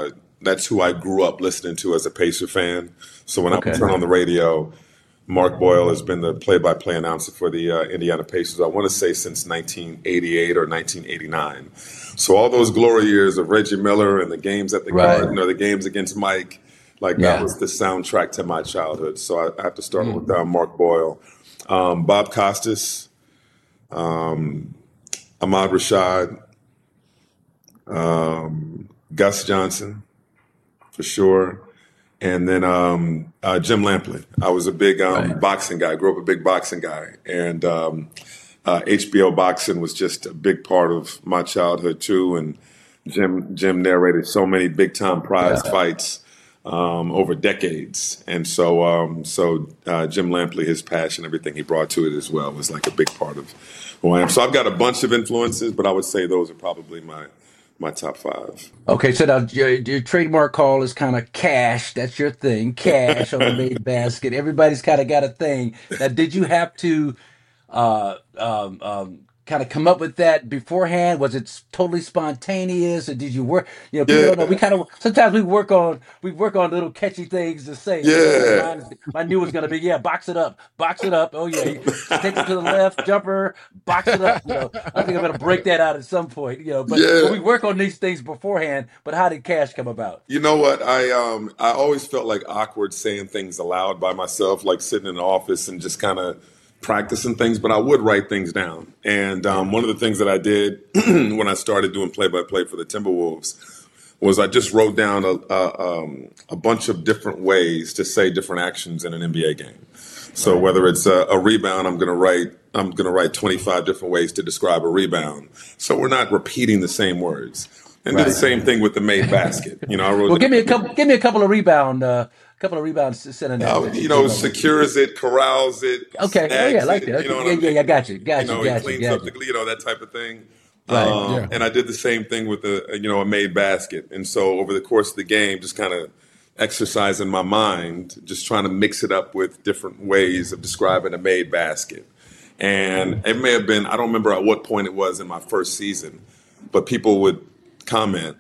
that's who I grew up listening to as a Pacer fan. So when Okay. I turn on the radio, Mark Boyle has been the play-by-play announcer for the uh, Indiana Pacers, I want to say since nineteen eighty-eight or nineteen eighty-nine. So all those glory years of Reggie Miller and the games at the Right. Garden or the games against Mike, like Yeah. that was the soundtrack to my childhood. So I, I have to start mm. with uh, Mark Boyle. Um, Bob Costas, um, Ahmad Rashad, um, Gus Johnson, for sure. And then um, uh, Jim Lampley. I was a big um, right. boxing guy. I grew up a big boxing guy. And um, uh, H B O boxing was just a big part of my childhood, too. And Jim Jim narrated so many big-time prize yeah. fights um, over decades. And so um, so uh, Jim Lampley, his passion, everything he brought to it as well was like a big part of who I am. So I've got a bunch of influences, but I would say those are probably my my top five. Okay, so now your, your trademark call is kind of cash. That's your thing, cash on the made basket. Everybody's kind of got a thing. Now, did you have to uh, um, um, kind of come up with that beforehand? Was it totally spontaneous, or did you work? You know, people yeah. don't know. We kind of sometimes we work on we work on little catchy things to say. Yeah, mine, my new was gonna be yeah, box it up, box it up. Oh yeah, take it to the left, jumper, box it up. You know, I think I'm gonna break that out at some point. You know, but, yeah. but we work on these things beforehand. But how did cash come about? You know what? I um I always felt like awkward saying things aloud by myself, like sitting in the office and just kind of practicing things, but I would write things down. And um, one of the things that I did when I started doing play-by-play for the Timberwolves was I just wrote down a, a, um, a bunch of different ways to say different actions in an N B A game. So whether it's a, a rebound, I'm going to write I'm going to write twenty-five different ways to describe a rebound. So we're not repeating the same words. And right. do the same thing with the made basket. You know, I wrote. Well, give me a couple. Give me a couple of rebound. Uh, couple of rebounds sitting there. Uh, you know, secures it, corrals it. Okay. Oh yeah, I like that. It, you know yeah, yeah, yeah, I got you. Got you. You know, got he cleans you, got up the, you know, that type of thing. Right. Um, yeah. And I did the same thing with a, you know, a made basket. And so over the course of the game, just kind of exercising my mind, just trying to mix it up with different ways of describing a made basket. And it may have been, I don't remember at what point it was in my first season, but people would comment.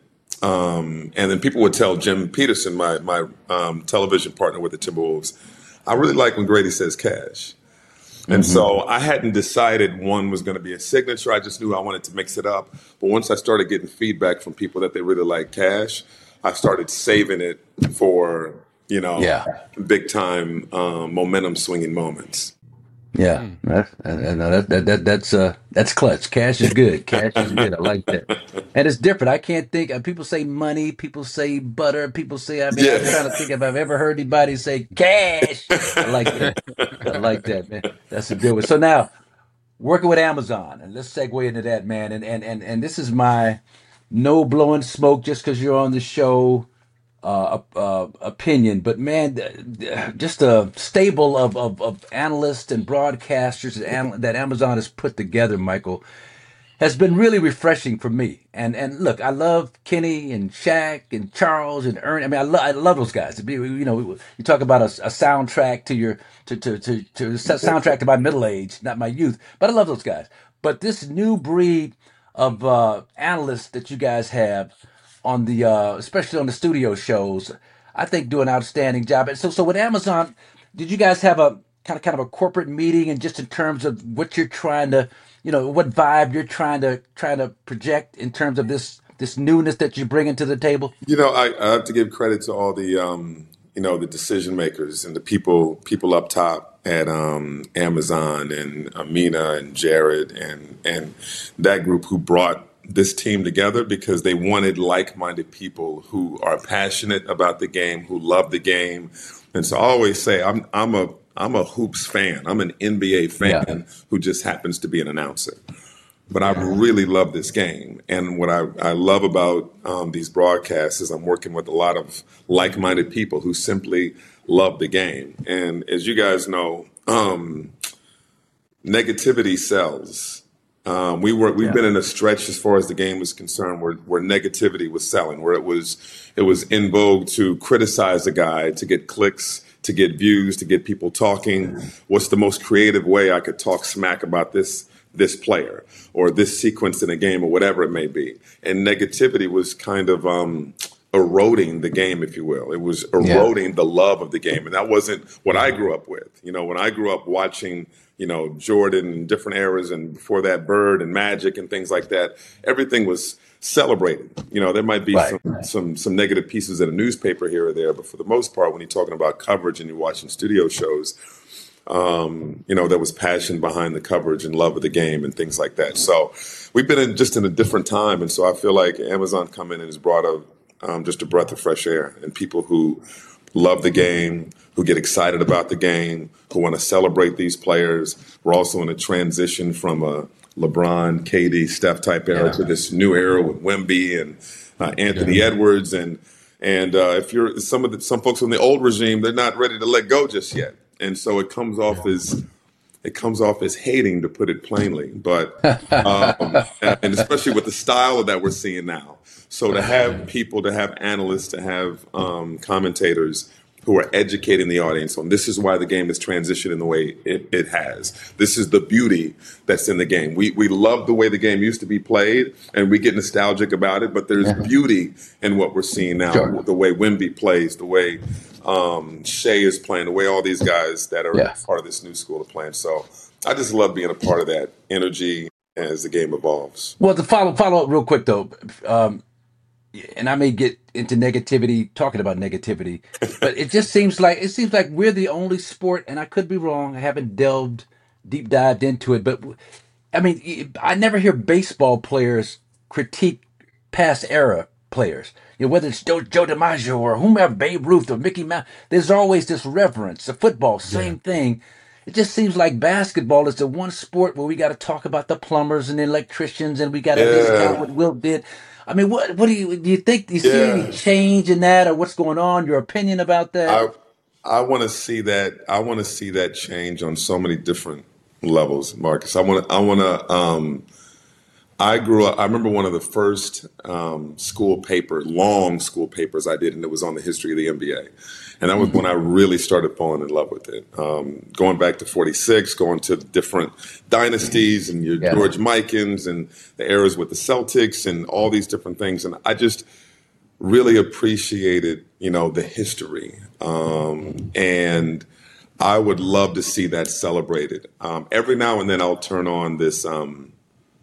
Um, and then people would tell Jim Peterson, my my um, television partner with the Timberwolves, I really like when Grady says cash. And mm-hmm. so I hadn't decided one was going to be a signature. I just knew I wanted to mix it up. But once I started getting feedback from people that they really like cash, I started saving it for, you know, yeah. big time um, momentum swinging moments. Yeah, mm. that, that, that, that, that's uh, that's clutch. Cash is good. Cash is good. I like that. And it's different. I can't think. Uh, people say money. People say butter. People say. I mean, yeah. I'm trying to think if I've ever heard anybody say cash. I like that. I like that, man. That's a good one. So now, working with Amazon, and let's segue into that, man. And and and and this is my no blowing smoke just because you're on the show. Uh, uh, opinion, but man, just a stable of, of, of analysts and broadcasters that, that Amazon has put together, Michael, has been really refreshing for me. And and look, I love Kenny and Shaq and Charles and Ernie. I mean, I, lo- I love those guys. You know, you talk about a, a soundtrack to your to to to to soundtrack to my middle age, not my youth. But I love those guys. But this new breed of uh, analysts that you guys have on the, uh, especially on the studio shows, I think do an outstanding job. And so, so with Amazon, did you guys have a kind of kind of a corporate meeting, and just in terms of what you're trying to, you know, what vibe you're trying to trying to project in terms of this this newness that you're bringing to the table? You know, I, I have to give credit to all the, um, you know, the decision makers and the people people up top at um, Amazon, and Amina and Jared and and that group who brought this team together, because they wanted like-minded people who are passionate about the game, who love the game. And so I always say I'm I'm a I'm a hoops fan. I'm an N B A fan yeah. who just happens to be an announcer. But yeah. I really love this game. And what I, I love about um, these broadcasts is I'm working with a lot of like-minded people who simply love the game. And as you guys know, um, negativity sells. Um, we were we've yeah. been in a stretch as far as the game was concerned, where where negativity was selling, where it was it was in vogue to criticize a guy, to get clicks, to get views, to get people talking. What's the most creative way I could talk smack about this this player or this sequence in a game or whatever it may be? And negativity was kind of um, eroding the game, if you will. It was eroding yeah. the love of the game. And that wasn't what I grew up with. You know, when I grew up watching, you know, Jordan and different eras, and before that Bird and Magic and things like that, everything was celebrated. You know, there might be right. some, some some negative pieces in a newspaper here or there, but for the most part, when you're talking about coverage and you're watching studio shows, um, you know, there was passion behind the coverage and love of the game and things like that. So we've been in just in a different time. And so I feel like Amazon come in and has brought a, um, just a breath of fresh air, and people who love the game, who get excited about the game, who want to celebrate these players. We're also in a transition from a LeBron, K D, Steph type era yeah. to this new era with Wemby and uh, Anthony yeah. Edwards. And and uh, if you're some of the, some folks from the old regime, they're not ready to let go just yet. And so it comes off yeah. as it comes off as hating, to put it plainly. But um, and especially with the style that we're seeing now. So to have people, to have analysts, to have um, commentators who are educating the audience on this is why the game is transitioning the way it, it has. This is the beauty that's in the game. We we love the way the game used to be played, and we get nostalgic about it, but there's yeah. beauty in what we're seeing now. Sure. The way Wemby plays, the way um, Shea is playing, the way all these guys that are yeah. part of this new school are playing. So I just love being a part of that energy as the game evolves. Well, to follow, follow up real quick, though, um, and I may get into negativity, talking about negativity, but it just seems like it seems like we're the only sport, and I could be wrong. I haven't delved deep dived into it, but I mean, I never hear baseball players critique past era players. You know, whether it's Joe, Joe DiMaggio or whomever, Babe Ruth or Mickey Mouse, there's always this reverence. The football, same yeah. thing. It just seems like basketball is the one sport where we got to talk about the plumbers and the electricians, and we got to yeah. discount what Wilt did. I mean, what what do you do? You think do you see yeah. any change in that, or what's going on? Your opinion about that? I I want to see that. I want to see that change on so many different levels, Marcus. I want to. I want to. Um, I grew up. I remember one of the first um, school paper, long school papers I did, and it was on the history of the N B A. And that was when I really started falling in love with it. Um, going back to forty-six, going to different dynasties and your yeah. George Mikens and the eras with the Celtics and all these different things. And I just really appreciated, you know, the history. Um, and I would love to see that celebrated. Um, every now and then I'll turn on this, um,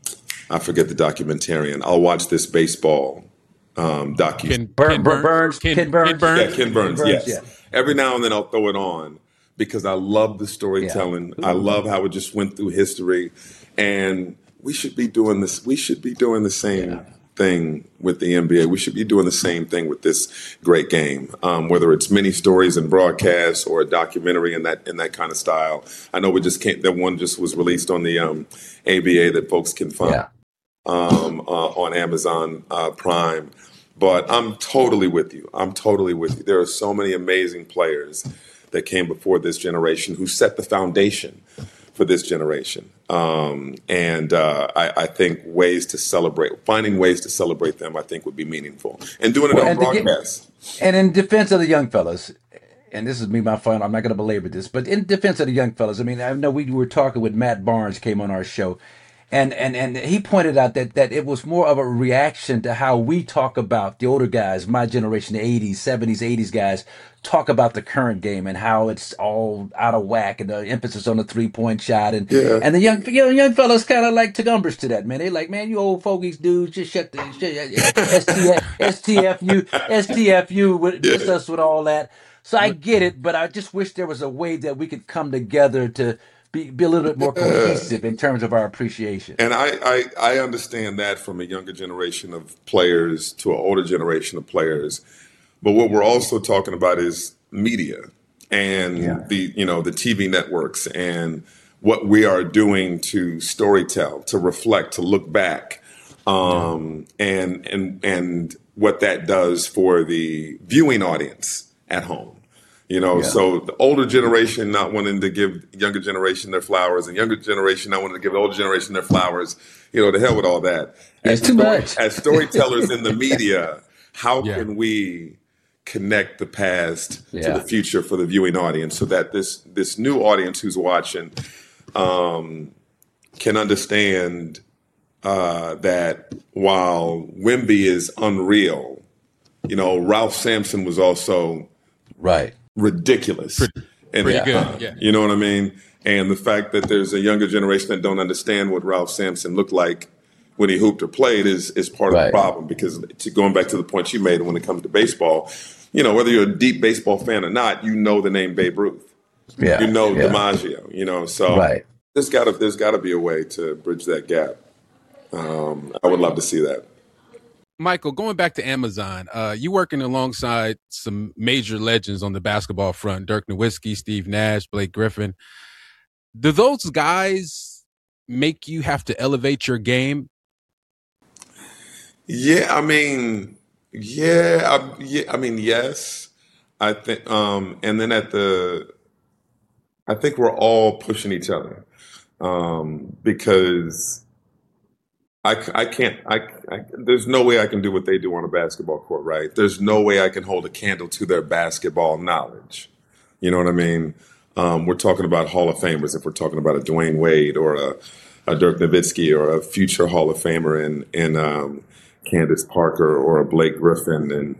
I forget the documentarian. I'll watch this baseball Um, docu. Ken, Ken Burns, Ken, Ken Burns, Ken Burns, yeah, Ken Burns, Ken Burns yes. Yeah. Every now and then I'll throw it on because I love the storytelling. Yeah. I love how it just went through history, and we should be doing this. We should be doing the same yeah. thing with the N B A. We should be doing the same thing with this great game. Um, whether it's mini stories and broadcasts or a documentary in that in that kind of style. I know we just can't. That one just was released on the um, A B A that folks can find. Yeah. Um, uh, on Amazon uh, Prime. But I'm totally with you. I'm totally with you. There are so many amazing players that came before this generation who set the foundation for this generation. Um, and uh, I, I think ways to celebrate, finding ways to celebrate them, I think would be meaningful. And doing it well, on broadcast. Get, and in defense of the young fellas, and this is me, my final, I'm not going to belabor this, but in defense of the young fellas, I mean, I know we were talking with Matt Barnes, came on our show, And and and he pointed out that, that it was more of a reaction to how we talk about the older guys, my generation, the eighties, seventies, eighties guys, talk about the current game and how it's all out of whack and the emphasis on the three-point shot. And yeah. and the young you know, young fellas kind of like took umbrage to that, man. They like, man, you old fogies, dude, just shut the shut, S T F U, S T F U, with, just us with all that. So I get it, but I just wish there was a way that we could come together to Be, be a little bit more cohesive in terms of our appreciation. And I, I, I understand that from a younger generation of players to an older generation of players. But what we're also talking about is media and yeah. the you know the T V networks and what we are doing to storytell, to reflect, to look back, um, yeah. and and and what that does for the viewing audience at home. You know, yeah. so the older generation not wanting to give younger generation their flowers, and younger generation not wanting to give the older generation their flowers. You know, to hell with all that. As it's too story, much. As storytellers in the media, how yeah. can we connect the past yeah. to the future for the viewing audience, so that this this new audience who's watching um, can understand uh, that while Wemby is unreal, You know, Ralph Sampson was also right ridiculous. Pretty, and pretty good, uh, yeah. You know what I mean? And the fact that there's a younger generation that don't understand what Ralph Sampson looked like when he hooped or played is is part right. of the problem. Because to, going back to the point you made when it comes to baseball, you know, whether you're a deep baseball fan or not, you know the name Babe Ruth. Yeah, you know yeah. DiMaggio. You know, so right. there's got to there's got to be a way to bridge that gap. Um, I would love to see that. Michael, going back to Amazon, uh, you working alongside some major legends on the basketball front: Dirk Nowitzki, Steve Nash, Blake Griffin. Do those guys make you have to elevate your game? Yeah, I mean, yeah, I, yeah, I mean, yes, I think, um, and then at the, I think we're all pushing each other um, because I, c- I can't, I, I, there's no way I can do what they do on a basketball court, right? There's no way I can hold a candle to their basketball knowledge. You know what I mean? Um, we're talking about Hall of Famers. If we're talking about a Dwayne Wade or a, a Dirk Nowitzki or a future Hall of Famer in in um, Candace Parker or a Blake Griffin and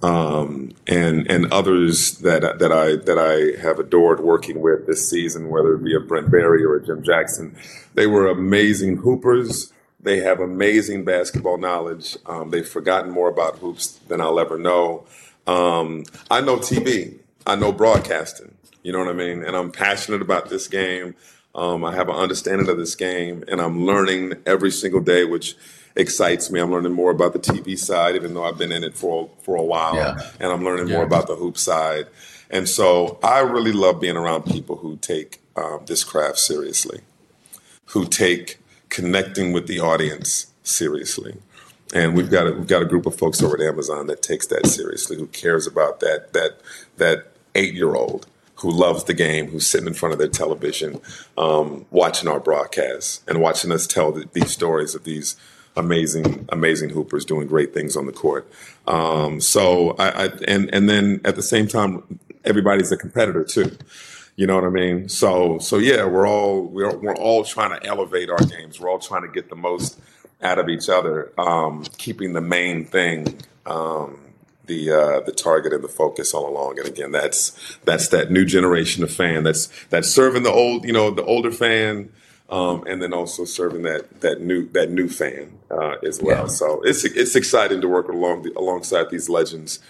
um, and and others that that I that I have adored working with this season, whether it be a Brent Barry or a Jim Jackson, they were amazing hoopers. They have amazing basketball knowledge. Um, they've forgotten more about hoops than I'll ever know. Um, I know T V. I know broadcasting. You know what I mean? And I'm passionate about this game. Um, I have an understanding of this game, and I'm learning every single day, which excites me. I'm learning more about the T V side, even though I've been in it for for a while, yeah. and I'm learning Yeah. more about the hoop side. And so I really love being around people who take um, this craft seriously, who take connecting with the audience seriously. And we've got a, we've got a group of folks over at Amazon that takes that seriously, who cares about that that that eight-year-old who loves the game, who's sitting in front of their television, um, watching our broadcasts and watching us tell the, these stories of these amazing, amazing hoopers doing great things on the court. Um, so I, I and and then at the same time, everybody's a competitor too. You know what I mean? So so yeah, we're all we're we're all trying to elevate our games. We're all trying to get the most out of each other, um, keeping the main thing. Um, the uh, the target and the focus all along. And again, that's that's that new generation of fan that's that's serving the old, you know, the older fan, um, and then also serving that that new that new fan uh, as well. Yeah. So it's it's exciting to work along the, alongside these legends.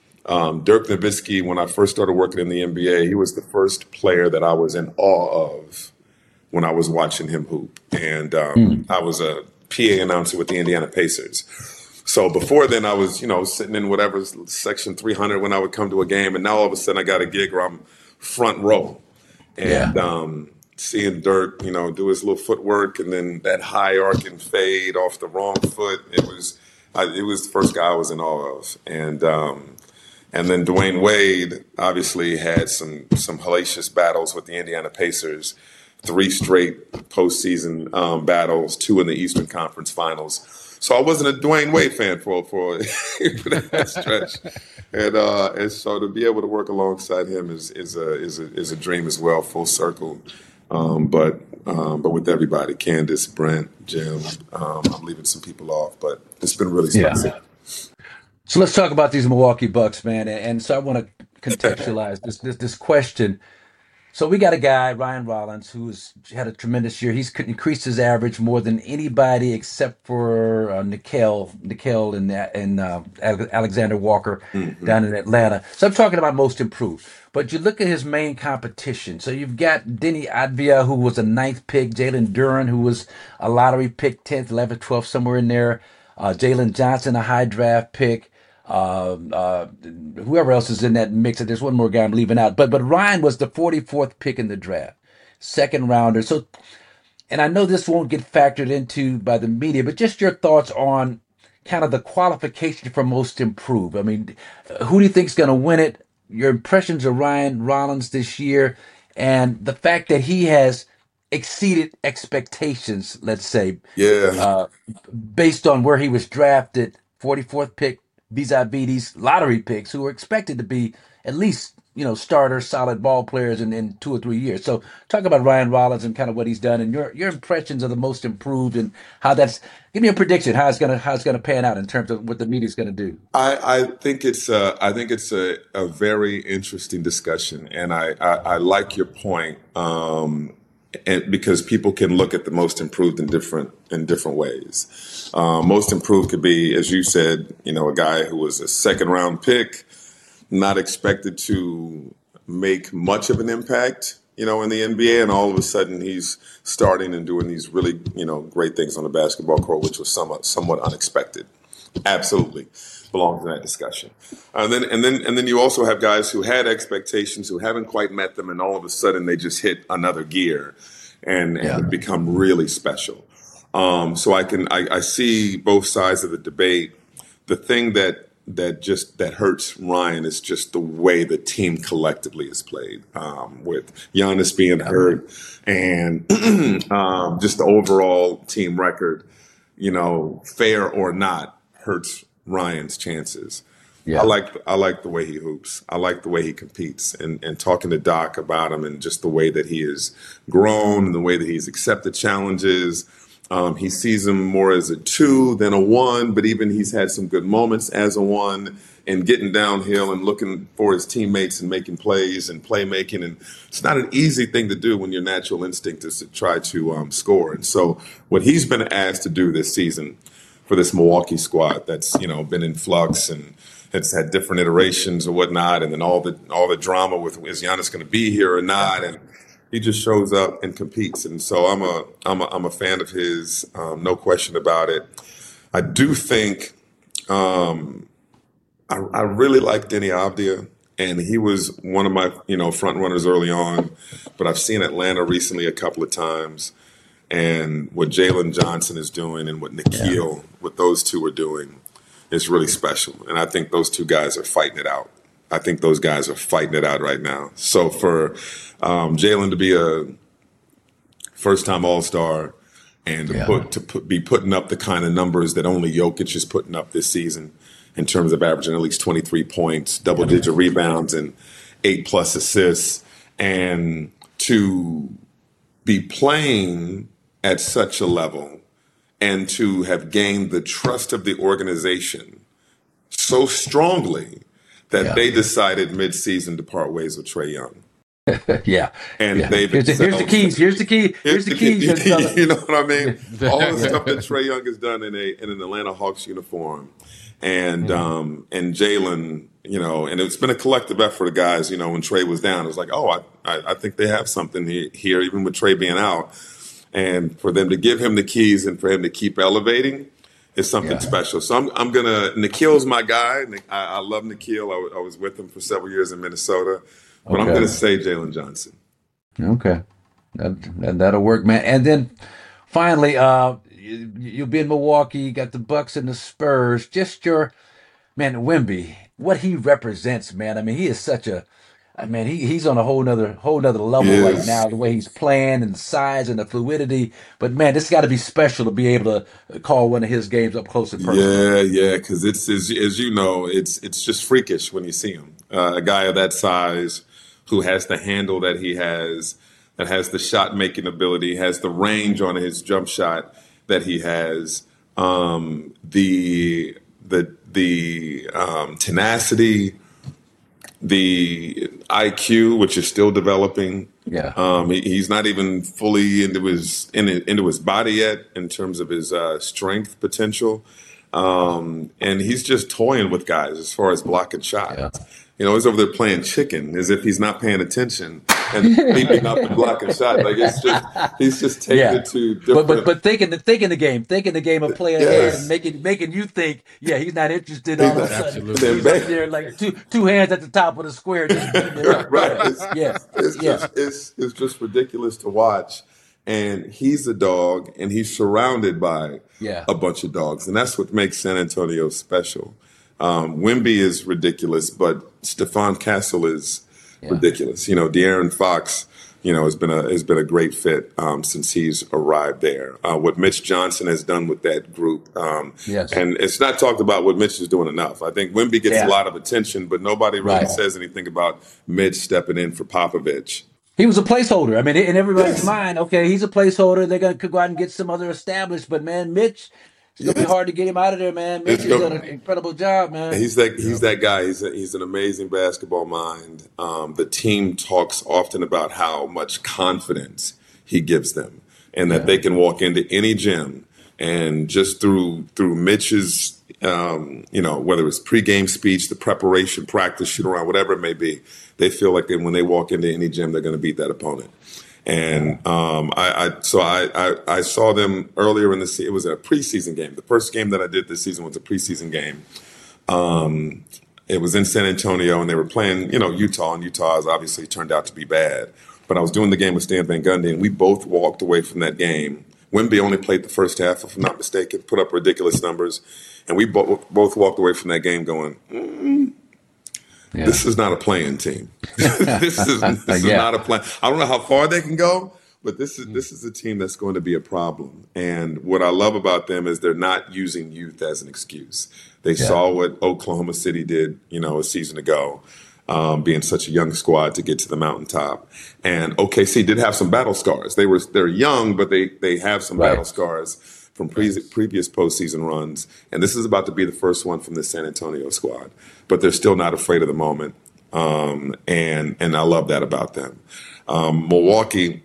Um, Dirk Nowitzki, when I first started working in the N B A, he was the first player that I was in awe of when I was watching him hoop, and um, mm. I was a P A announcer with the Indiana Pacers. So before then, I was, you know, sitting in whatever section three hundred when I would come to a game, and now all of a sudden I got a gig where I'm front row, and Yeah. um, seeing Dirk, you know, do his little footwork and then that high arcing fade off the wrong foot. It was, I, it was the first guy I was in awe of, and um, and then Dwayne Wade obviously had some some hellacious battles with the Indiana Pacers, three straight postseason um, battles, two in the Eastern Conference Finals. So I wasn't a Dwayne Wade fan for for, for that stretch, and uh, and so to be able to work alongside him is is a is a is a dream as well, full circle. Um, but um, but with everybody, Candace, Brent, Jim, um, I'm leaving some people off, but it's been really special. Yeah. So let's talk about these Milwaukee Bucks, man. And, and so I want to contextualize this, this this question. So we got a guy, Ryan Rollins, who's had a tremendous year. He's increased his average more than anybody except for uh, Nickel, Nickel and and uh, Alexander Walker mm-hmm. down in Atlanta. So I'm talking about most improved. But you look at his main competition. So you've got Denny Advia, who was a ninth pick, Jalen Duren, who was a lottery pick, tenth, eleventh, twelfth, somewhere in there. Uh, Jalen Johnson, a high draft pick. Uh, uh, whoever else is in that mix. There's one more guy I'm leaving out. But but Ryan was the forty-fourth pick in the draft, second rounder. So, and I know this won't get factored into by the media, but just your thoughts on kind of the qualification for most improved. I mean, who do you think's going to win it? Your impressions of Ryan Rollins this year, and the fact that he has exceeded expectations, let's say, Yeah. uh, based on where he was drafted, forty-fourth pick, vis-a-vis these lottery picks who were expected to be at least you know, starter, solid ball players in, in two or three years. So talk about Ryan Rollins and kind of what he's done and your your impressions of the most improved and how that's. Give me a prediction how it's gonna how it's gonna pan out in terms of what the media's gonna do. I, I think it's a, I think it's a, a very interesting discussion, and I, I, I like your point, um, and because people can look at the most improved in different in different ways. Uh, most improved could be, as you said, you know, a guy who was a second round pick, not expected to make much of an impact, you know, in the N B A, and all of a sudden he's starting and doing these really, you know, great things on the basketball court, which was somewhat somewhat unexpected. Absolutely belongs in that discussion. Uh, and then and then and then you also have guys who had expectations who haven't quite met them, and all of a sudden they just hit another gear and, and Yeah. become really special. Um, so I can I, I see both sides of the debate. The thing that that just that hurts Ryan is just the way the team collectively is played, um, with Giannis being hurt and um, just the overall team record, you know, fair or not, hurts Ryan's chances. Yeah. I like I like the way he hoops. I like the way he competes, and, and talking to Doc about him and just the way that he has grown and the way that he's accepted challenges. Um, he sees him more as a two than a one, but even he's had some good moments as a one and getting downhill and looking for his teammates and making plays and playmaking. And it's not an easy thing to do when your natural instinct is to try to um, score. And so what he's been asked to do this season for this Milwaukee squad that's, you know, been in flux and it's had different iterations or whatnot, and then all the all the drama with is Giannis going to be here or not, and he just shows up and competes. And so I'm a I'm a I'm a fan of his, um, no question about it. I do think um, I, I really like Denny Avdia, and he was one of my you know front runners early on, but I've seen Atlanta recently a couple of times, and what Jalen Johnson is doing and what Nikhil, yeah. what those two are doing is really special. And I think those two guys are fighting it out. I think those guys are fighting it out right now. So for um, Jalen to be a first-time All-Star and to, yeah. put, to put, be putting up the kind of numbers that only Jokic is putting up this season in terms of averaging at least twenty-three points, double-digit rebounds, and eight-plus assists, and to be playing at such a level and to have gained the trust of the organization so strongly that yeah. they decided mid-season to part ways with Trae Young. yeah. And yeah. they've here's, the, here's the keys. Here's the key. Here's, here's the keys. keys. You know what I mean? All the stuff that Trae Young has done in a in an Atlanta Hawks uniform. And mm-hmm. um, and Jalen, you know, and it's been a collective effort of guys, you know, when Trae was down, it was like, oh, I, I, I think they have something here, even with Trae being out. And for them to give him the keys and for him to keep elevating is something yeah. special. So I'm I'm gonna Nikhil's my guy. I, I love Nikhil. I, w- I was with him for several years in Minnesota, but okay. I'm gonna say Jalen Johnson. Okay, that, that'll work, man. And then finally, uh, you, you'll be in Milwaukee. You got the Bucks and the Spurs. Just your man, Wemby. What he represents, man. I mean, he is such a I mean, he, he's on a whole nother whole nother level yes. right now, the way he's playing and the size and the fluidity. But, man, this got to be special to be able to call one of his games up close and personal. Yeah, yeah, because it's, as, as you know, it's it's just freakish when you see him. Uh, a guy of that size who has the handle that he has, that has the shot-making ability, has the range on his jump shot that he has, um, the, the, the um, tenacity, the I Q, which is still developing. Yeah, um, he, he's not even fully into his in, into his body yet in terms of his uh, strength potential, um, and he's just toying with guys as far as blocking shots. Yeah. You know, he's over there playing chicken as if he's not paying attention and leaping up and blocking shots. Like it's just he's just taking yeah. it to different. But but but thinking the thinking the game, thinking the game of playing yes. and making making you think, yeah, he's not interested. All of a sudden, absolutely. he's up there like two two hands at the top of the square. Just right, right. It's, yeah, it's yeah. just it's it's just ridiculous to watch. And he's a dog, and he's surrounded by yeah. a bunch of dogs, and that's what makes San Antonio special. Um, Wemby is ridiculous, but Stephon Castle is yeah. ridiculous. You know, De'Aaron Fox you know, has been a has been a great fit um, since he's arrived there. Uh, what Mitch Johnson has done with that group, um, yes. and it's not talked about what Mitch is doing enough. I think Wemby gets yeah. a lot of attention, but nobody really right. says anything about Mitch stepping in for Popovich. He was a placeholder. I mean, in everybody's yes. mind, okay, he's a placeholder. They're going to go out and get some other established. But, man, Mitch, it's going to be hard to get him out of there, man. Mitch has done an incredible job, man. He's that he's that guy. He's a, he's an amazing basketball mind. Um, the team talks often about how much confidence he gives them and that yeah. they can walk into any gym and just through through Mitch's, um, you know, whether it's pregame speech, the preparation, practice, shoot around, whatever it may be, they feel like they, when they walk into any gym, they're going to beat that opponent. And um, I, I so I, I, I saw them earlier in the season. It was a preseason game. The first game that I did this season was a preseason game. Um, it was in San Antonio, and they were playing, you know, Utah, and Utah has obviously turned out to be bad. But I was doing the game with Stan Van Gundy, and we both walked away from that game. Wemby only played the first half, if I'm not mistaken, put up ridiculous numbers. And we bo- both walked away from that game going, mm, yeah. this is not a playing team. this is, this yeah. is not a plan. I don't know how far they can go, but this is this is a team that's going to be a problem. And what I love about them is they're not using youth as an excuse. They yeah. saw what Oklahoma City did, you know, a season ago, um, being such a young squad to get to the mountaintop. And O K C did have some battle scars. They were they're young, but they they have some right. battle scars from pre- previous postseason runs. And this is about to be the first one from the San Antonio squad. But they're still not afraid of the moment. Um, and and I love that about them. Um, Milwaukee,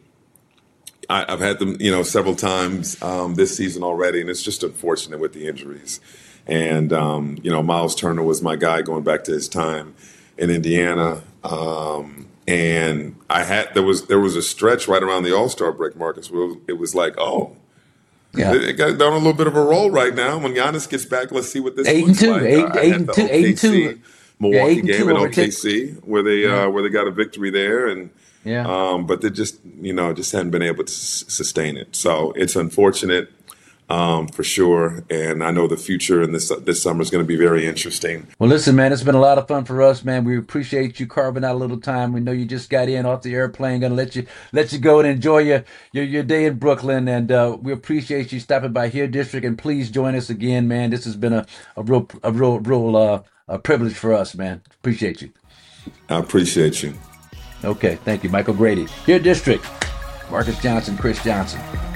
I, I've had them, you know, several times um, this season already, and it's just unfortunate with the injuries. And, um, you know, Miles Turner was my guy going back to his time in Indiana. Um, and I had there was there was a stretch right around the All-Star break, Marcus, where it was like, oh, yeah. They got down a little bit of a roll right now. When Giannis gets back, let's see what this eight looks and two, like. Eight, I eight had and the two, O K C eight and two. Milwaukee yeah, game in O K C where they yeah. uh, where they got a victory there, and yeah. um, but they just you know just hadn't been able to s- sustain it. So it's unfortunate um, for sure, and I know the future in this this summer is going to be very interesting. Well, listen, man, it's been a lot of fun for us, man. We appreciate you carving out a little time. We know you just got in off the airplane, going to let you let you go and enjoy your your, your day in Brooklyn, and uh, we appreciate you stopping by here, District, and please join us again, man. This has been a a real a real real. Uh, A privilege for us, man. Appreciate you. I appreciate you. Okay, thank you, Michael Grady. Here, District. Marcus Johnson, Chris Johnson.